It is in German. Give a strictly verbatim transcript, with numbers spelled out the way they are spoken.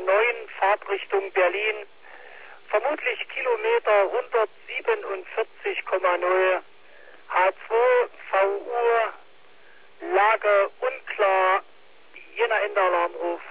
neun, Fahrtrichtung Berlin. Vermutlich Kilometer hundertsiebenundvierzig Komma null. H zwei, V Uhr, Lage unklar, Jena Ende Alarmruf.